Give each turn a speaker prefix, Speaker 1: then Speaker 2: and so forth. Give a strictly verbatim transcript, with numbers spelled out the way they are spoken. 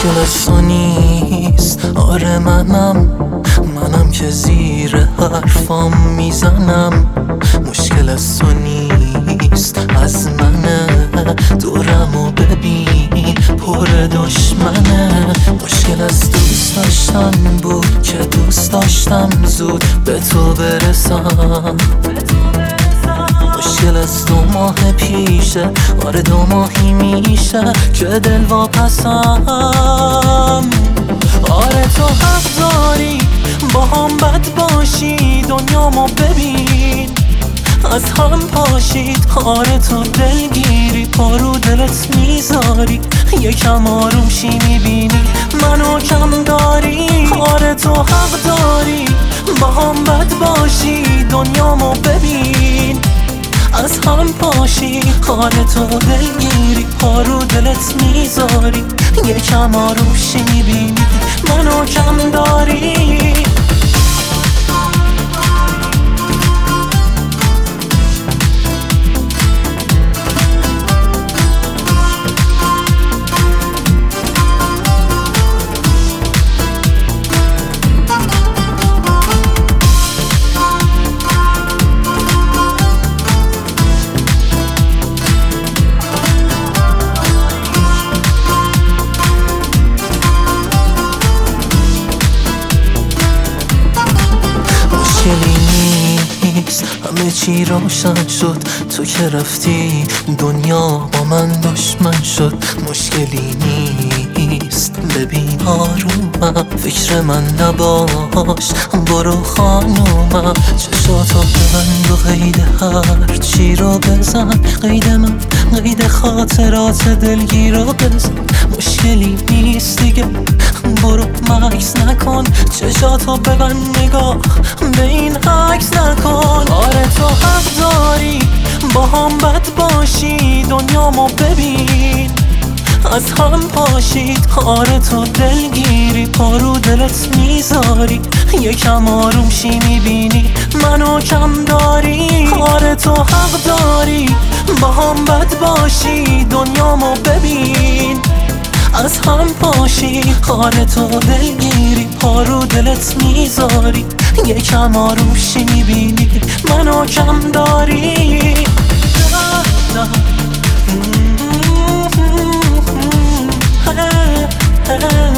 Speaker 1: مشکل از تو نیست، آره منم منم که زیر حرفام میزنم. مشکل از تو نیست، از منه، دورمو ببین پر دشمنه. مشکل از دوست داشتن بود که دوست داشتم زود به تو برسم. مشکل از دو ماه پیشه، آره دو ماهی میشه که دل واپسم. آره تو حق داری با هم بد باشی، دنیامو ببین از هم پاشید. آره تو دلگیری پارو دلت میذاری، یکم آروم شی میبینی منو کم داری. آره تو حق داری با هم بد باشی، دنیامو ببین از هم پاشی. آره تو دلگیری پارو دلت میذاری، یکم آروم شی میبینی منو کم داری. همه چی روشن شد، تو که رفتی دنیا با من دشمن شد. مشکلی نیست ببین آرومم، فکر من نباش برو خانومم. چشاتو ببند و قید هر چی رو بزن، قید من قید خاطرات دلگیر رو بزن. مشکلی نیست دیگه برو مکس نکن، چشاتو ببند نگاه به این عکس نکن. آره تو حق داری با هم بد باشی، دنیامو ببین از هم پاشید. آره تو دلگیری پارو دلت میذاری، یکم آروم شی میبینی منو کم داری. آره تو حق داری با هم بد باشی، دنیامو ببین از هم پاشی. آره تو دلگیری پارو دلت میذاری، یکم آروم شی میبینی منو کم داری. نه نه